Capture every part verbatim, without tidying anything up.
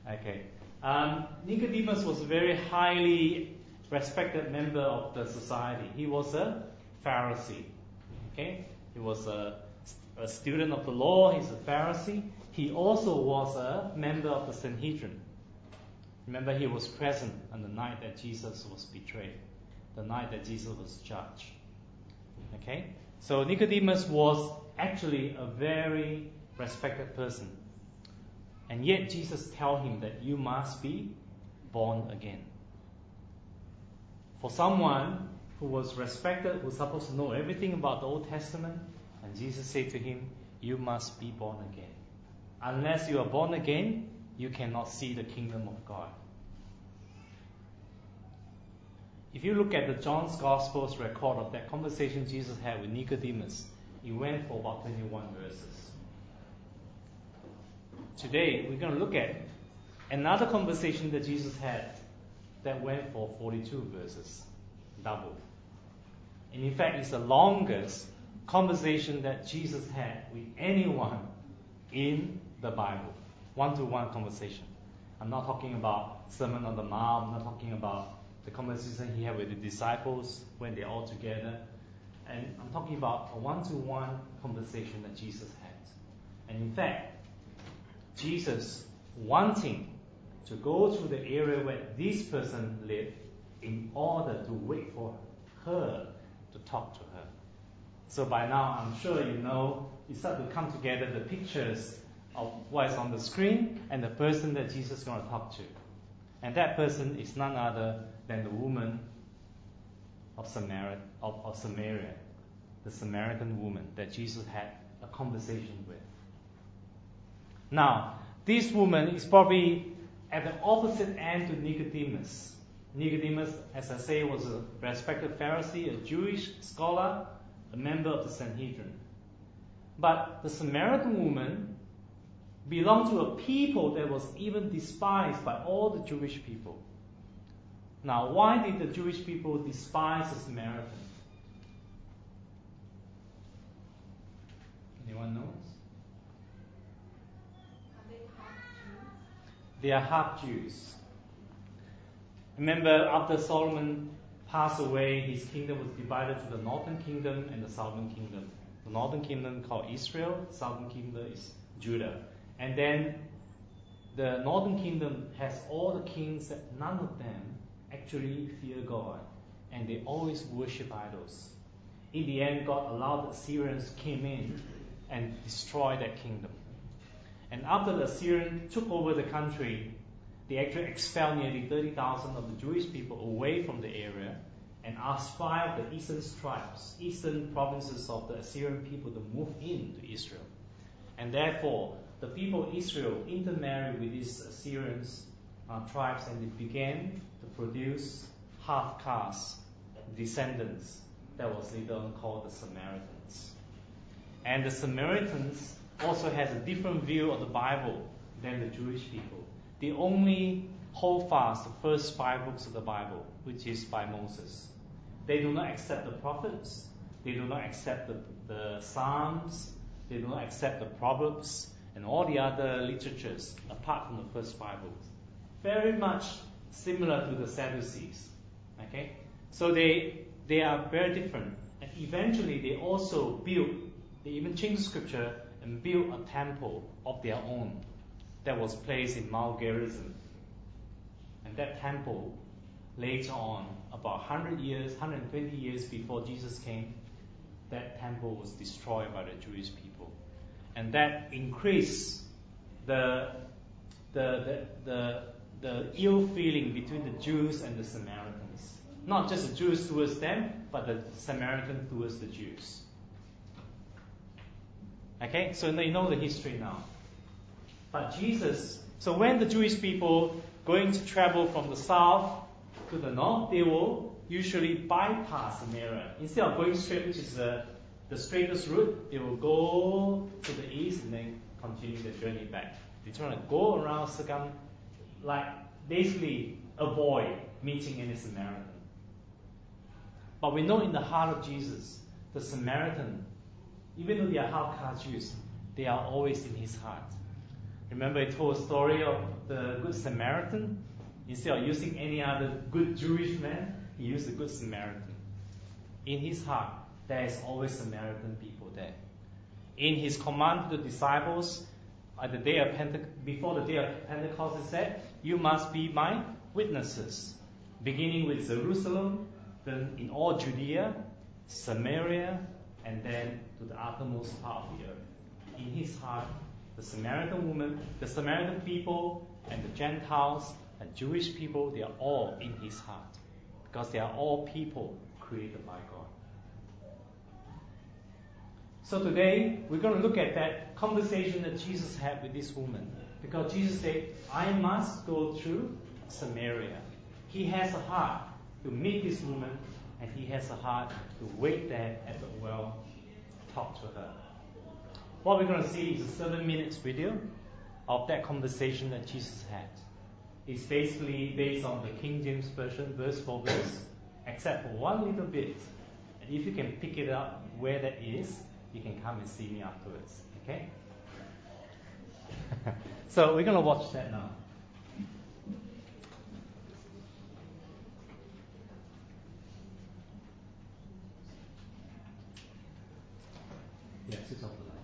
Okay. Um, Nicodemus was a very highly respected member of the society. He was a Pharisee. Okay? He was a, a student of the law. He's a Pharisee. He also was a member of the Sanhedrin. Remember, he was present on the night that Jesus was betrayed, the night that Jesus was judged. Okay? So Nicodemus was actually a very respected person. And yet Jesus tells him that you must be born again. For someone who was respected, who was supposed to know everything about the Old Testament, and Jesus said to him, you must be born again. Unless you are born again, you cannot see the kingdom of God. If you look at the John's Gospel's record of that conversation Jesus had with Nicodemus, it went for about twenty-one verses. Today, we're going to look at another conversation that Jesus had that went for forty-two verses, double. And in fact, it's the longest conversation that Jesus had with anyone in the Bible. One-to-one conversation. I'm not talking about Sermon on the Mount. I'm not talking about the conversation he had with the disciples when they're all together. And I'm talking about a one-to-one conversation that Jesus had. And in fact, Jesus wanting to go to the area where this person lived in order to wait for her to talk to her. So by now, I'm sure you know, you start to come together the pictures of what is on the screen and the person that Jesus is going to talk to. And that person is none other than the woman of Samaria, of, of Samaria, the Samaritan woman that Jesus had a conversation with. Now, this woman is probably at the opposite end to Nicodemus. Nicodemus, as I say, was a respected Pharisee, a Jewish scholar, a member of the Sanhedrin. But the Samaritan woman belonged to a people that was even despised by all the Jewish people. Now, why did the Jewish people despise the Samaritan? Anyone knows? They are half Jews. Remember, after Solomon passed away, his kingdom was divided to the northern kingdom and the southern kingdom. The northern kingdom called Israel, the southern kingdom is Judah. And then the northern kingdom has all the kings that none of them actually fear God. And they always worship idols. In the end, God allowed the Assyrians came in and destroyed that kingdom. And after the Assyrians took over the country, they actually expelled nearly thirty thousand of the Jewish people away from the area and asked five of the eastern tribes, eastern provinces of the Assyrian people to move into Israel. And therefore, the people of Israel intermarried with these Assyrian uh, tribes, and they began to produce half-caste descendants that was later on called the Samaritans. And the Samaritans also has a different view of the Bible than the Jewish people. They only hold fast the first five books of the Bible, which is by Moses. They do not accept the prophets. They do not accept the, the Psalms. They do not accept the Proverbs and all the other literatures apart from the first five books. Very much similar to the Sadducees. Okay, so they they are very different. And eventually, they also built. They even changed the scripture and built a temple of their own that was placed in Mount Gerizim. And that temple, later on, about one hundred years, one hundred twenty years before Jesus came, that temple was destroyed by the Jewish people. And that increased the, the, the, the, the ill feeling between the Jews and the Samaritans. Not just the Jews towards them, but the Samaritans towards the Jews. Okay, so you know the history now. But Jesus, so when the Jewish people going to travel from the south to the north, they will usually bypass Samaria. Instead of going straight, which is the, the straightest route, they will go to the east and then continue their journey back. They try to go around, circum, like basically avoid meeting any Samaritan. But we know in the heart of Jesus, the Samaritan, even though they are half-caste Jews, they are always in his heart. Remember, he told a story of the Good Samaritan, instead of using any other good Jewish man, he used the Good Samaritan. In his heart, there is always Samaritan people there. In his command to the disciples, at the day of Pente- before the day of Pentecost, he said, "You must be my witnesses," beginning with Jerusalem, then in all Judea, Samaria, and then to the uttermost part of the earth. In his heart, the Samaritan woman, the Samaritan people, and the Gentiles and Jewish people, they are all in his heart, because they are all people created by God. So today, we're going to look at that conversation that Jesus had with this woman, because Jesus said, "I must go through Samaria." He has a heart to meet this woman, and he has a heart to wait there at the well, talk to her. What we're going to see is a seven minutes video of that conversation that Jesus had. It's basically based on the King James Version, verse for verse, except for one little bit. And if you can pick it up where that is, you can come and see me afterwards. Okay? So we're going to watch that now. Yeah, switch off the light.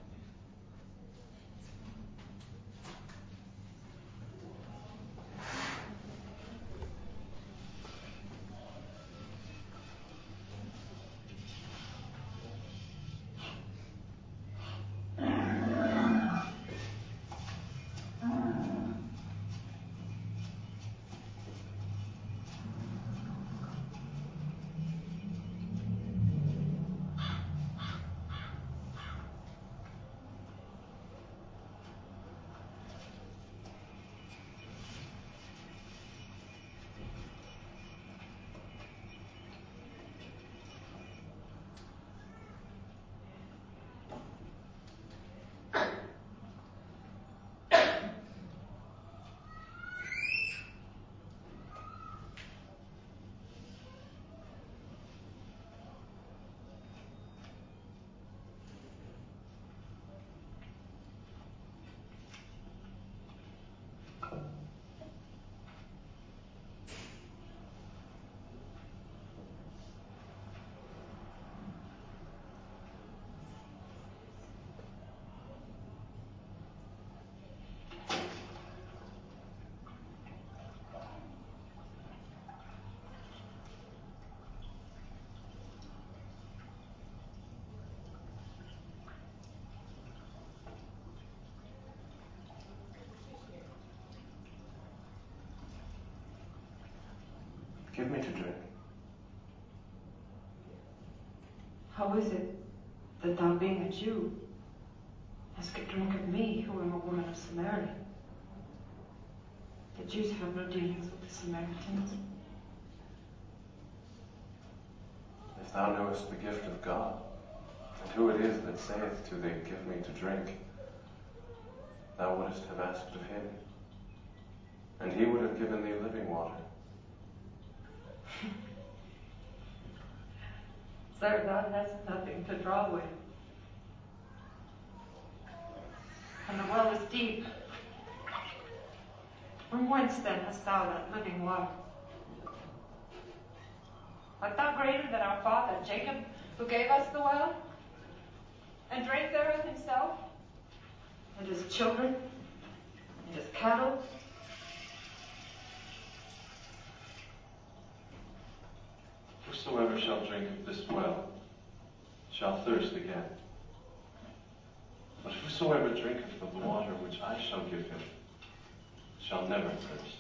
Give me to drink. How is it that thou, being a Jew, hast a drink of me, who am a woman of Samaria? The Jews have no dealings with the Samaritans. If thou knowest the gift of God, and who it is that saith to thee, "Give me to drink," thou wouldst have asked of him, and he would have given thee living water. Sir, thou hast nothing to draw with, and the well is deep. From whence then hast thou that living water? Art thou greater than our father Jacob, who gave us the well, and drank thereof himself, and his children, and his cattle? Whosoever shall drink of this well shall thirst again. But whosoever drinketh of the water which I shall give him shall never thirst.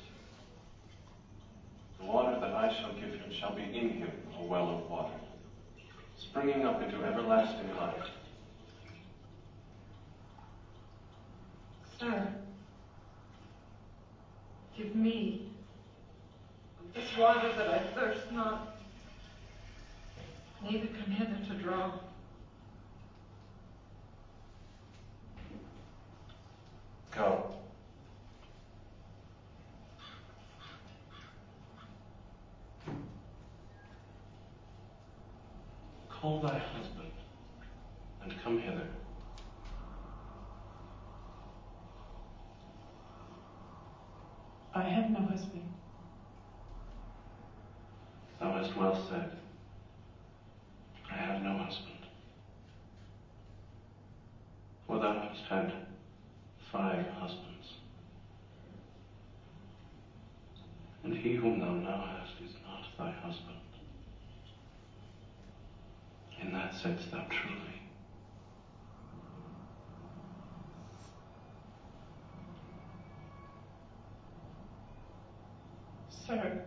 The water that I shall give him shall be in him a well of water, springing up into everlasting life. Sir, give me of this water that I thirst not, neither come hither to draw. Go. Call thy husband, and come hither. I have no husband. Thou hast well said. I have no husband. For thou hast had five husbands. And he whom thou now hast is not thy husband. In that saidst thou truly. Sir,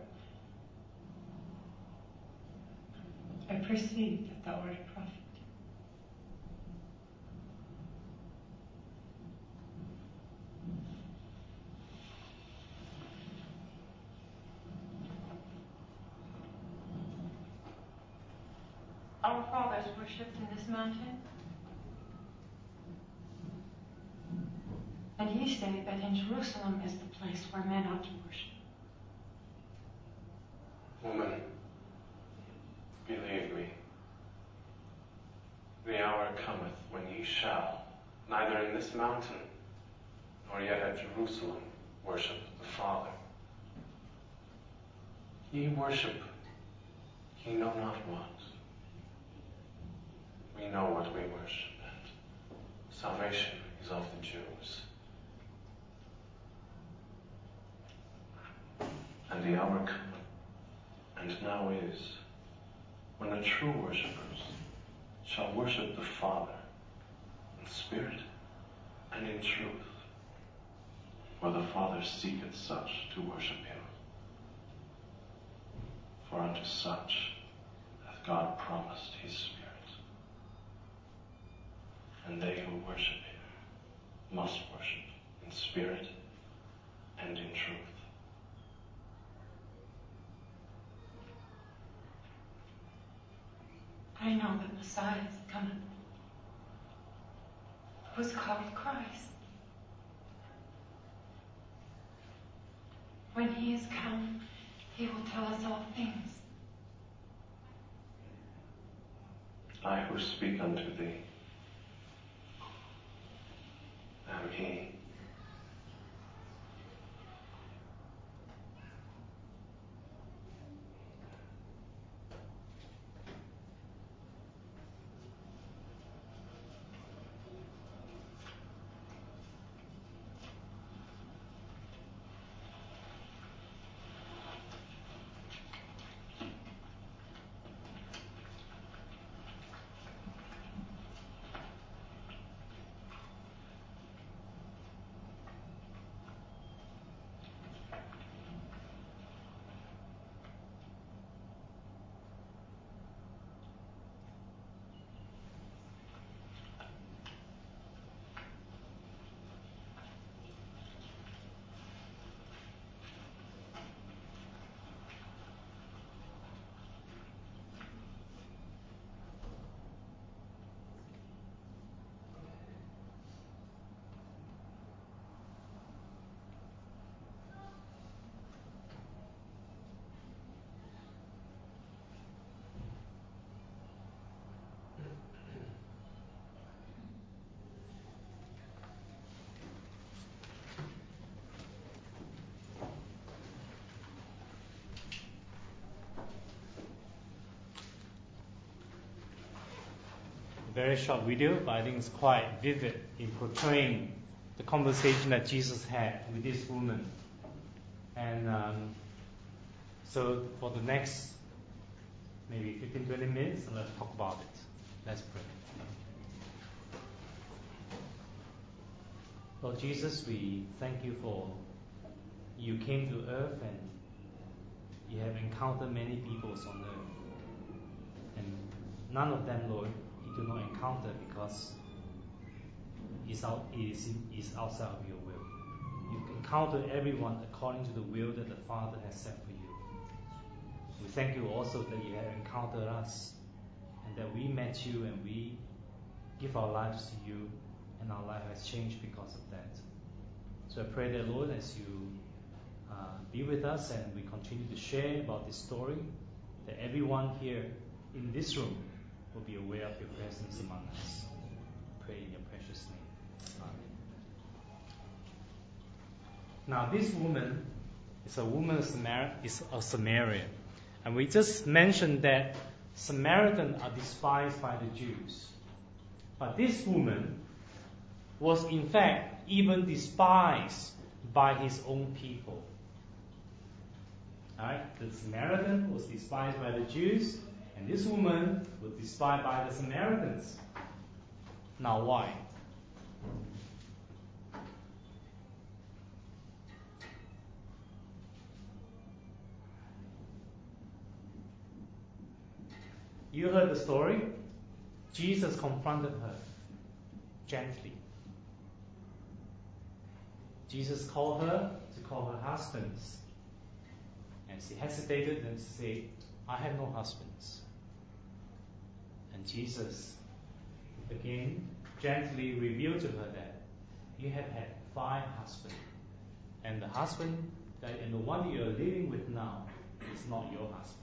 I perceive that thou art a prophet. Our fathers worshipped in this mountain. And ye say that in Jerusalem is the place where men ought to worship. Woman, believe me, the hour cometh when ye shall, neither in this mountain, nor yet at Jerusalem, worship the Father. Ye worship, ye know not what. We know what we worship, and salvation is of the Jews. And the hour cometh, and now is, when the true worshippers shall worship the Father in spirit and in truth, for the Father seeketh such to worship him. For unto such hath God promised his Spirit. And they who worship him must worship in spirit and in truth. I know that Messiah is coming, who is called Christ. When he is come, he will tell us all things. I who speak unto thee am he. Very short video, but I think it's quite vivid in portraying the conversation that Jesus had with this woman. And um, so for the next maybe fifteen to twenty minutes, let's talk about it. Let's pray. Lord Jesus, we thank you for you came to earth and you have encountered many peoples on earth. And none of them, Lord, you do not encounter because it's, out, it's, it's outside of your will. You encounter everyone according to the will that the Father has set for you. We thank you also that you have encountered us and that we met you and we give our lives to you and our life has changed because of that. So I pray that, Lord, as you uh, be with us and we continue to share about this story, that everyone here in this room will be aware of your presence among us. Pray in your precious name. Amen. Now this woman It's a woman of Samaria, is a Samaritan. And we just mentioned that Samaritans are despised by the Jews. But this woman was in fact even despised by his own people. Alright? The Samaritan was despised by the Jews, and this woman was despised by the Samaritans. Now why? You heard the story? Jesus confronted her gently. Jesus called her to call her husbands. And she hesitated and said, I have no husbands. And Jesus again gently revealed to her that you have had five husbands. And the husband that, and the one that you are living with now is not your husband.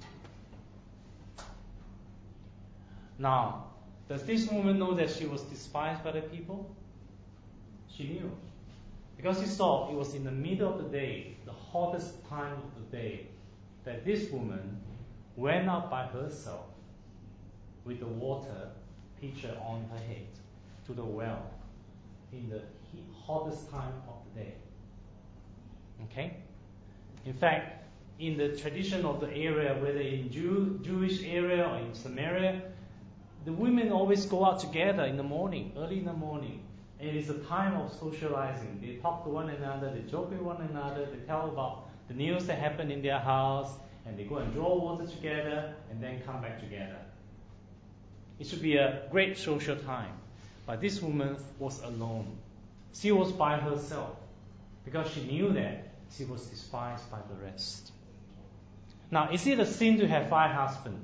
Now, does this woman know that she was despised by the people? She knew. Because she saw it was in the middle of the day, the hottest time of the day, that this woman went out by herself with the water pitcher on her head to the well in the hottest time of the day. Okay? In fact, in the tradition of the area, whether in Jew, Jewish area or in Samaria, the women always go out together in the morning, early in the morning. And it is a time of socializing. They talk to one another, they joke with one another, they tell about the news that happened in their house, and they go and draw water together, and then come back together. It should be a great social time. But this woman was alone. She was by herself, because she knew that she was despised by the rest. Now, is it a sin to have five husbands?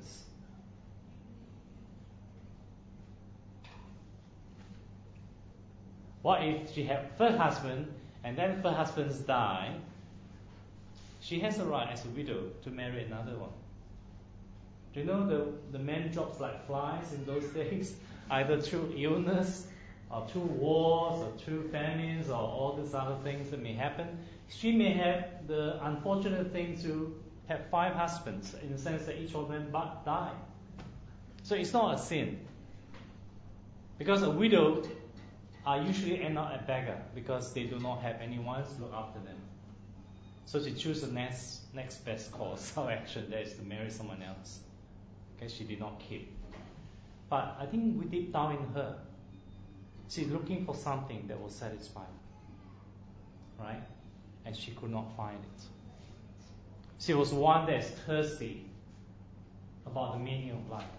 What if she had first husband and then first husbands die? She has a right as a widow to marry another one. Do you know the, the man drops like flies in those days? Either through illness or through wars or through famines or all these other things that may happen. She may have the unfortunate thing to have five husbands in the sense that each of them die. So it's not a sin. Because a widow are usually end up a beggar because they do not have anyone to look after them. So she chose the next next best course of action, that is to marry someone else. Okay, she did not keep. But I think we deep down in her, she's looking for something that will satisfy her. Right? And she could not find it. She was one that is thirsty about the meaning of life.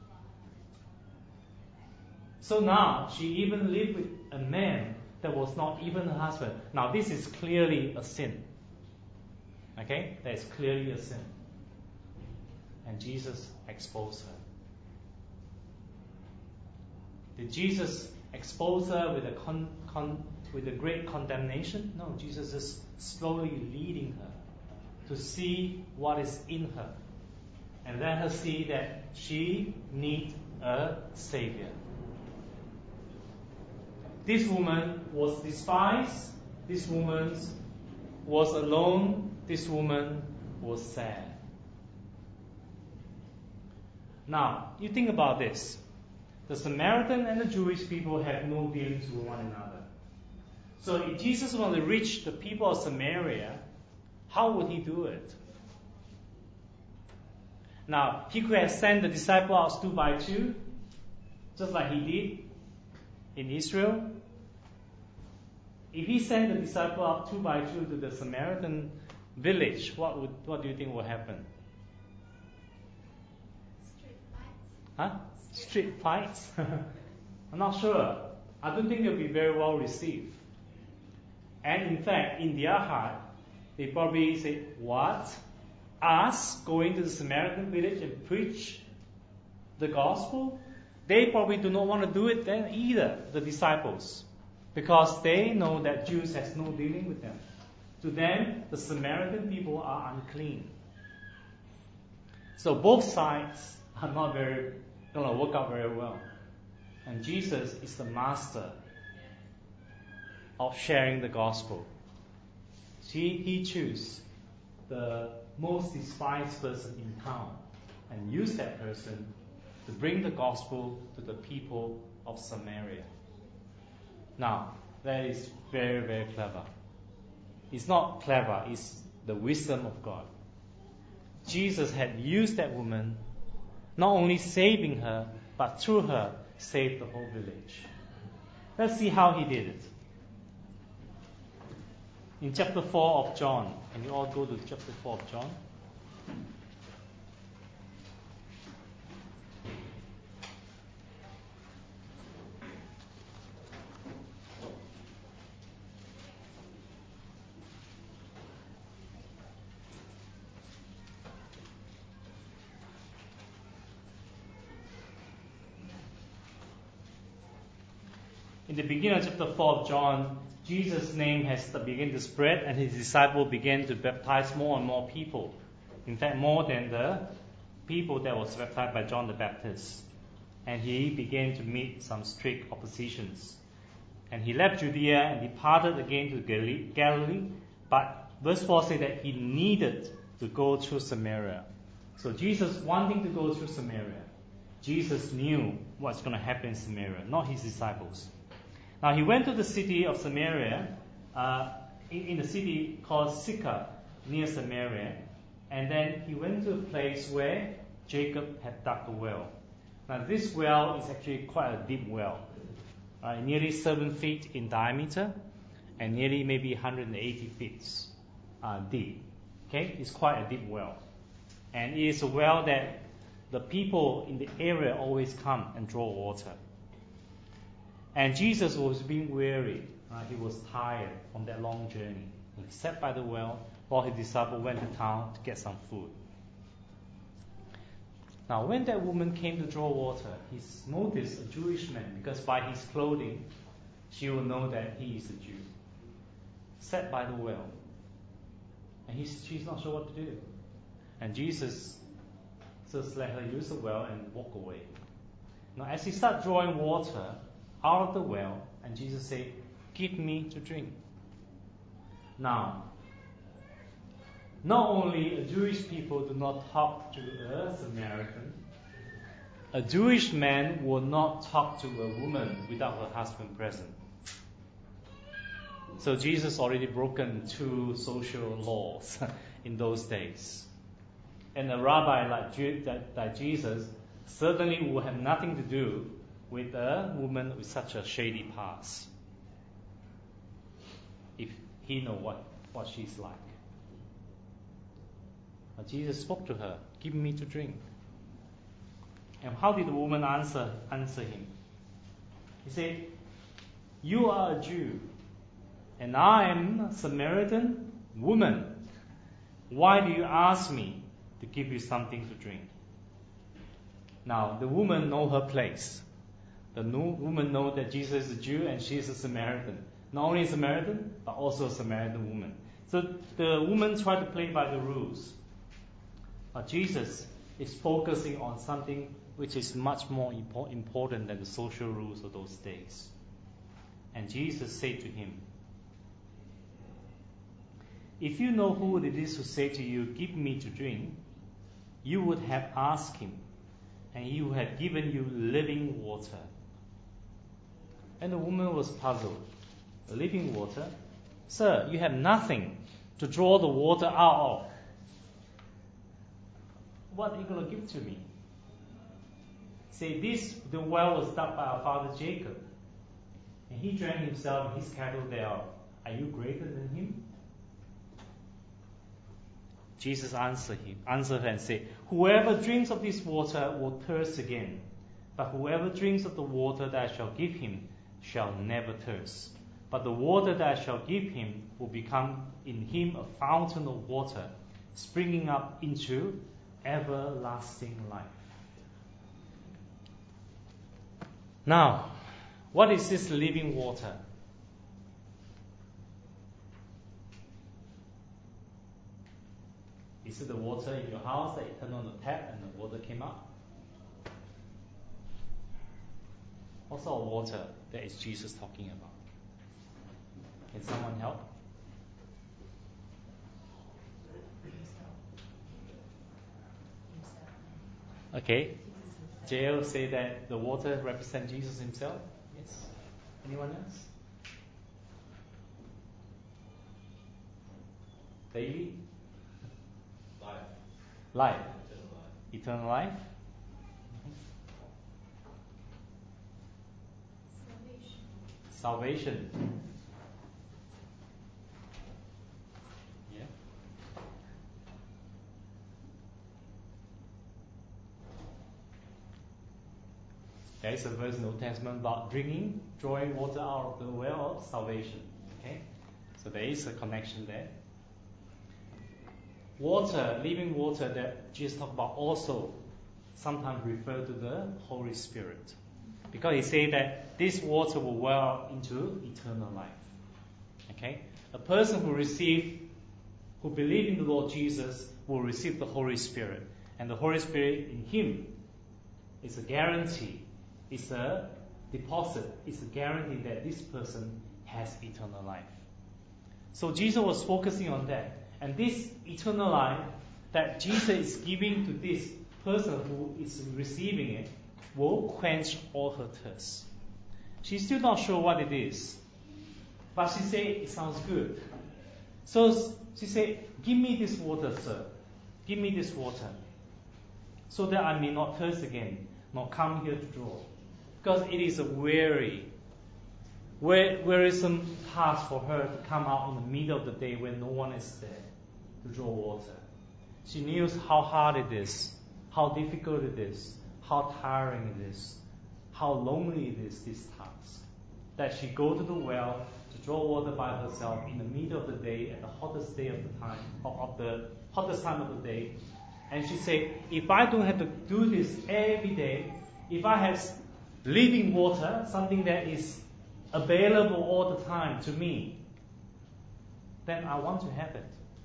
So now she even lived with a man that was not even her husband. Now this is clearly a sin. Okay? That is clearly a sin. And Jesus exposed her. Did Jesus expose her with a con, con, with a great condemnation? No, Jesus is slowly leading her to see what is in her. And let her see that she needs a Savior. This woman was despised. This woman was alone. This woman was sad. Now, you think about this. The Samaritan and the Jewish people have no dealings with one another. So if Jesus wanted to reach the people of Samaria, how would he do it? Now, he could have sent the disciples out two by two, just like he did in Israel. If he sent the disciples out two by two to the Samaritan village, what would what do you think will happen? Street fights. Huh? Street fights? I'm not sure. I don't think it will be very well received. And in fact, in their heart, they probably say, what? Us going to the Samaritan village and preach the gospel? They probably do not want to do it then either, the disciples, because they know that Jews has no dealing with them. To them, the Samaritan people are unclean. So both sides are not very going to work out very well. And Jesus is the master of sharing the gospel. He, he chooses the most despised person in town and use that person to bring the gospel to the people of Samaria. Now, that is very, very clever. It's not clever, it's the wisdom of God. Jesus had used that woman, not only saving her, but through her, saved the whole village. Let's see how he did it. In chapter four of John, can you all go to chapter four of John? In the beginning of chapter four of John, Jesus' name has begun to spread and his disciples began to baptize more and more people. In fact, more than the people that was baptized by John the Baptist. And he began to meet some strict oppositions. And he left Judea and departed again to Galilee. But verse four says that he needed to go through Samaria. So Jesus wanting to go through Samaria, Jesus knew what's going to happen in Samaria, not his disciples. Now he went to the city of Samaria, uh, in, in the city called Sychar, near Samaria, and then he went to a place where Jacob had dug a well. Now this well is actually quite a deep well, uh, nearly seven feet in diameter, and nearly maybe one hundred eighty feet uh, deep. Okay, it's quite a deep well, and it is a well that the people in the area always come and draw water. And Jesus was being weary. Uh, he was tired from that long journey. He sat by the well while his disciples went to town to get some food. Now, when that woman came to draw water, he noticed a Jewish man, because by his clothing, she will know that he is a Jew. Sat by the well. And he's, she's not sure what to do. And Jesus just let her use the well and walk away. Now, as he started drawing water out of the well, and Jesus said, "Give me to drink." Now, not only a Jewish people do not talk to a Samaritan, a Jewish man will not talk to a woman without her husband present. So Jesus already broken two social laws in those days. And a rabbi like, Je- like Jesus certainly will have nothing to do with a woman with such a shady past, if he know what, what she's like. But Jesus spoke to her, "Give me to drink." And how did the woman answer answer him? He said, "You are a Jew, and I am a Samaritan woman. Why do you ask me to give you something to drink?" Now, the woman know her place. The woman knows that Jesus is a Jew and she is a Samaritan. Not only a Samaritan, but also a Samaritan woman. So the woman tried to play by the rules. But Jesus is focusing on something which is much more important than the social rules of those days. And Jesus said to him, "If you know who it is who said to you, 'Give me to drink,' you would have asked him, and he would have given you living water." And the woman was puzzled. "Living water? Sir, you have nothing to draw the water out of. What are you going to give to me?" Say, "This, the well was dug by our father Jacob, and he drank himself and his cattle thereof. Are you greater than him?" Jesus answered him, answered her and said, "Whoever drinks of this water will thirst again, but whoever drinks of the water that I shall give him shall never thirst. But the water that I shall give him will become in him a fountain of water, springing up into everlasting life." Now, what is this living water? Is it the water in your house that you turn on the tap and the water came up? What sort of water that is Jesus talking about? Can someone help? Okay. J L say that the water represents Jesus himself. Yes. Anyone else? Daily? Life. Life. Eternal Eternal life. life. Salvation. Salvation. Yeah. There is a verse in the Old Testament about drinking, drawing water out of the well of salvation. Okay? So there is a connection there. Water, living water that Jesus talked about also sometimes refer to the Holy Spirit. Because he said that this water will well into eternal life. Okay? A person who receive, who believe in the Lord Jesus will receive the Holy Spirit. And the Holy Spirit in him is a guarantee, is a deposit, is a guarantee that this person has eternal life. So Jesus was focusing on that. And this eternal life that Jesus is giving to this person who is receiving it will quench all her thirst. She's still not sure what it is, but she said it sounds good. So she said, give me this water, sir. Give me this water, so that I may not thirst again, nor come here to draw. Because it is a weary, wearisome task for her to come out in the middle of the day when no one is there to draw water. She knows how hard it is, how difficult it is, how tiring it is, how lonely it is, this task. That she go to the well to draw water by herself in the middle of the day, at the hottest day of the time, of the hottest time of the day. And she said, if I don't have to do this every day, if I have living water, something that is available all the time to me, then I want to have it.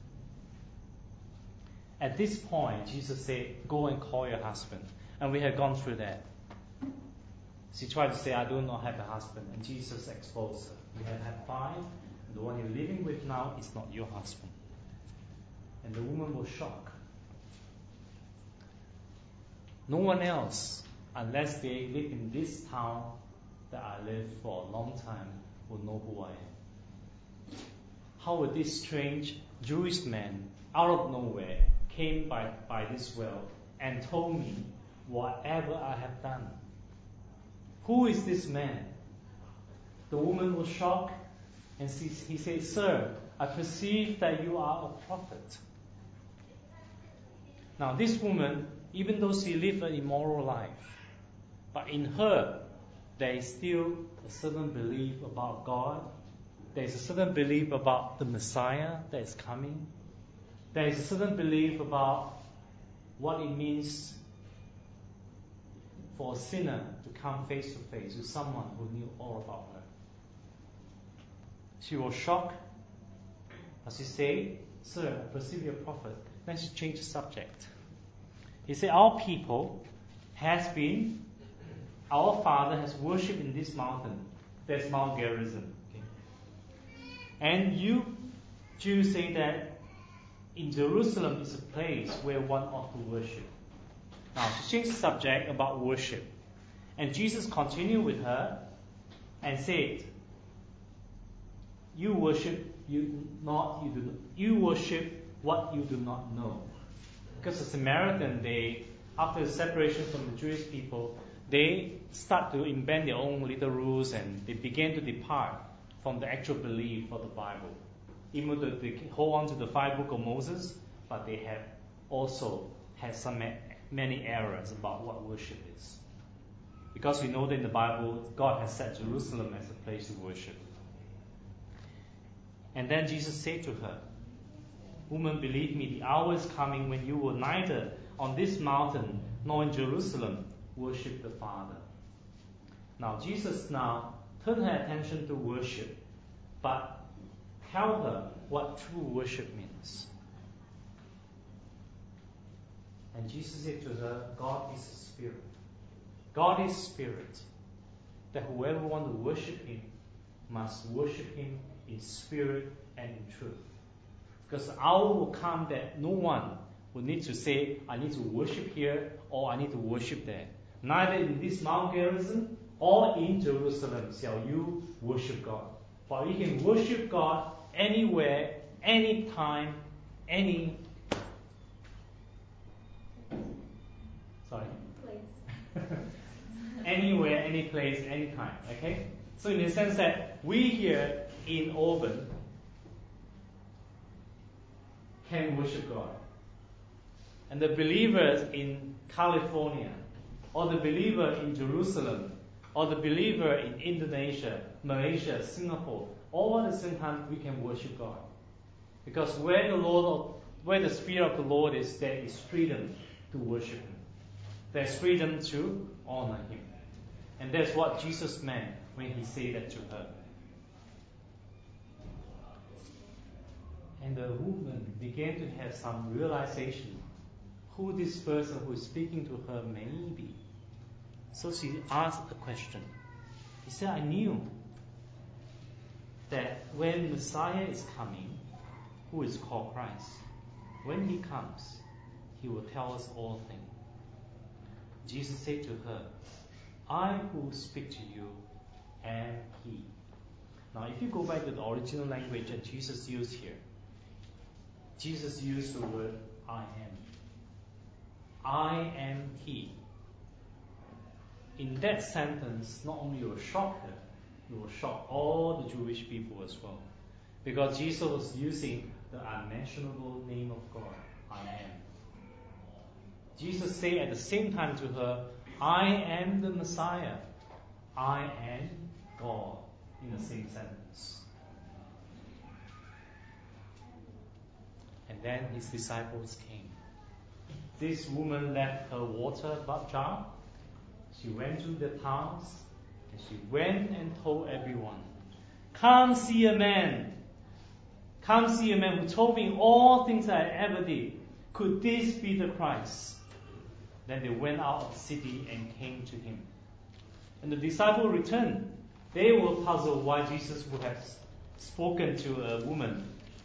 At this point, Jesus said, go and call your husband. And we have gone through that. She tried to say, I do not have a husband. And Jesus exposed her. You have had five. And the one you're living with now is not your husband. And the woman was shocked. No one else, unless they live in this town that I live for a long time, will know who I am. How would this strange Jewish man, out of nowhere, came by, by this well and told me whatever I have done? Who is this man? The woman was shocked, and she, he said, Sir, I perceive that you are a prophet. Now this woman, even though she lived an immoral life, but in her, there is still a certain belief about God. There is a certain belief about the Messiah that is coming. There is a certain belief about what it means for a sinner to come face to face with someone who knew all about her. She was shocked. As she said, Sir, I perceive you're a prophet. Then she changed the subject. He said, our people has been, our father has worshipped in this mountain. That's Mount Gerizim. Okay? And you Jews say that in Jerusalem is a place where one ought to worship. Now, she changed the subject about worship. And Jesus continued with her and said, You worship you not you do not, you worship what you do not know. Because the Samaritan, they after the separation from the Jewish people, they start to invent their own little rules and they began to depart from the actual belief of the Bible. Even though they hold on to the five books of Moses, but they have also had some many errors about what worship is. Because we know that in the Bible, God has set Jerusalem as a place to worship. And then Jesus said to her, Woman, believe me, the hour is coming when you will neither on this mountain nor in Jerusalem worship the Father. Now Jesus now turned her attention to worship, but tell her what true worship means. And Jesus said to her, God is a spirit. God is spirit. That whoever wants to worship him must worship him in spirit and in truth. Because the hour will come that no one who need to say, I need to worship here or I need to worship there. Neither in this Mount Gerizim or in Jerusalem shall you worship God. For you can worship God anywhere, anytime, any sorry. Place. Anywhere, any place, anytime. Okay? So in the sense that we here in Auburn can worship God. And the believers in California, or the believer in Jerusalem, or the believer in Indonesia, Malaysia, Singapore, all at the same time we can worship God. Because where the Lord, where the Spirit of the Lord is, there is freedom to worship Him. There's freedom to honor Him. And that's what Jesus meant when He said that to her. And the woman began to have some realization who this person who is speaking to her may be. So she asked a question. He said, I knew that when Messiah is coming, who is called Christ, when He comes, He will tell us all things. Jesus said to her, I who speak to you am He. Now if you go back to the original language that Jesus used here, Jesus used the word I am. I am He. In that sentence, not only will shock her, it will shock all the Jewish people as well. Because Jesus was using the unmentionable name of God, I am. Jesus said at the same time to her, I am the Messiah. I am God, in the same sentence. And then His disciples came. This woman left her water jar. She went to the towns and she went and told everyone, come see a man. Come see a man who told me all things that I ever did. Could this be the Christ? Then they went out of the city and came to Him. And the disciples returned. They were puzzled why Jesus would have spoken to a woman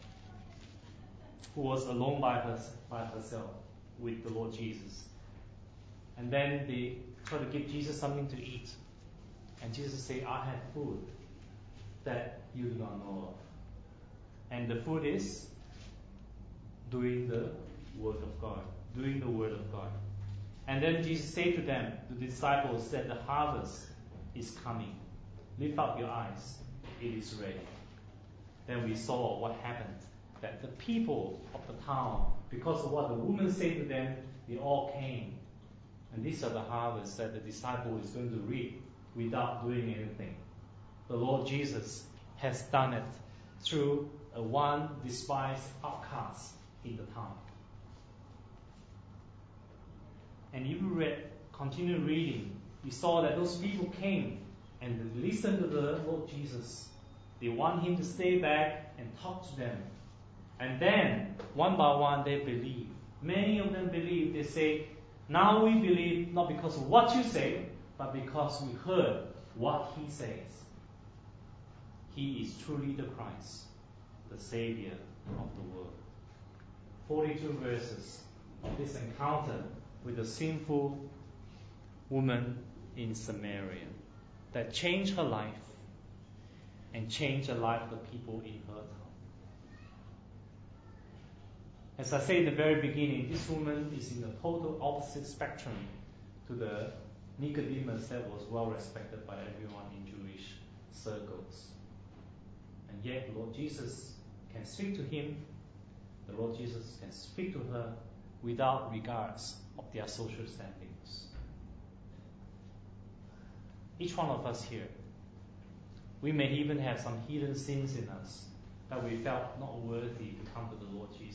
who was alone by, her, by herself with the Lord Jesus. And then they tried to give Jesus something to eat. And Jesus said, I have food that you do not know of. And the food is doing the Word of God. Doing the Word of God. And then Jesus said to them, the disciples, that the harvest is coming. Lift up your eyes. It is ready. Then we saw what happened. That the people of the town, because of what the woman said to them, they all came. And these are the harvests that the disciple is going to reap without doing anything. The Lord Jesus has done it through a one despised outcast in the town. And if you read, continue reading, you saw that those people came and they listened to the Lord Jesus. They want Him to stay back and talk to them. And then, one by one, they believe. Many of them believe. They say, now we believe not because of what you say, but because we heard what He says. He is truly the Christ, the Savior of the world. forty-two verses of this encounter with a sinful woman in Samaria that changed her life and changed the life of the people in her town. As I said in the very beginning, this woman is in the total opposite spectrum to the Nicodemus that was well respected by everyone in Jewish circles. And yet the Lord Jesus can speak to him, the Lord Jesus can speak to her without regards of their social standings. Each one of us here, we may even have some hidden sins in us that we felt not worthy to come to the Lord Jesus.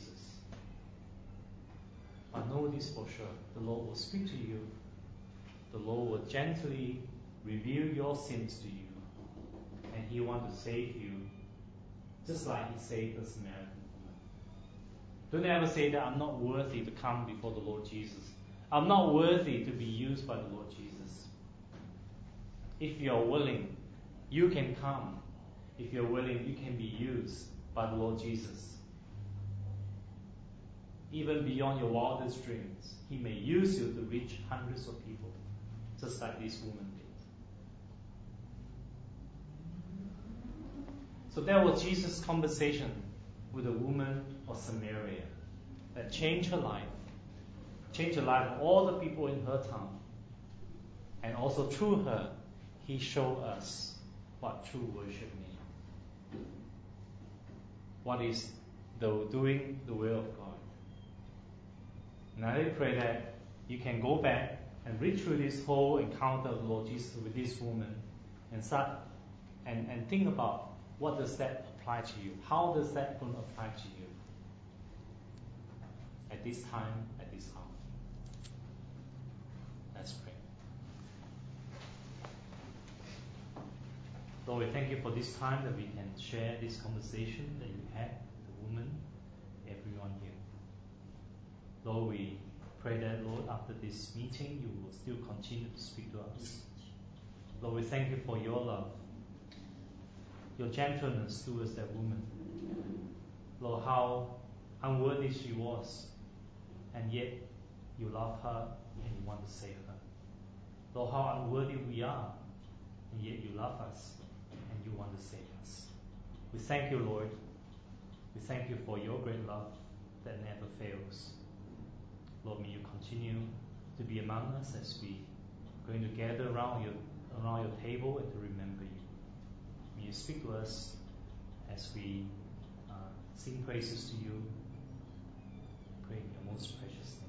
But know this for sure, the Lord will speak to you. The Lord will gently reveal your sins to you. And He wants to save you, just like He saved the Samaritan woman. Don't ever say that I'm not worthy to come before the Lord Jesus. I'm not worthy to be used by the Lord Jesus. If you're willing, you can come. If you're willing, you can be used by the Lord Jesus. even beyond your wildest dreams. He may use you to reach hundreds of people, just like this woman did. So that was Jesus' conversation with a woman of Samaria that changed her life, changed the life of all the people in her town. And also through her, he showed us what true worship means. What is the doing the will of God. And I pray that you can go back and read through this whole encounter of the Lord Jesus with this woman and start and, and think about what does that apply to you? How does that going to apply to you at this time, at this hour? Let's pray. Lord, we thank you for this time that we can share this conversation that you had with the woman, everyone here. Lord, we pray that, Lord, after this meeting, you will still continue to speak to us. Lord, we thank you for your love, your gentleness towards that woman. Lord, how unworthy she was, and yet you love her and you want to save her. Lord, how unworthy we are, and yet you love us and you want to save us. We thank you, Lord. We thank you for your great love that never fails. Lord, may you continue to be among us as we are going to gather around your, around your table and to remember you. May you speak to us as we uh, sing praises to you. I pray in your most precious name.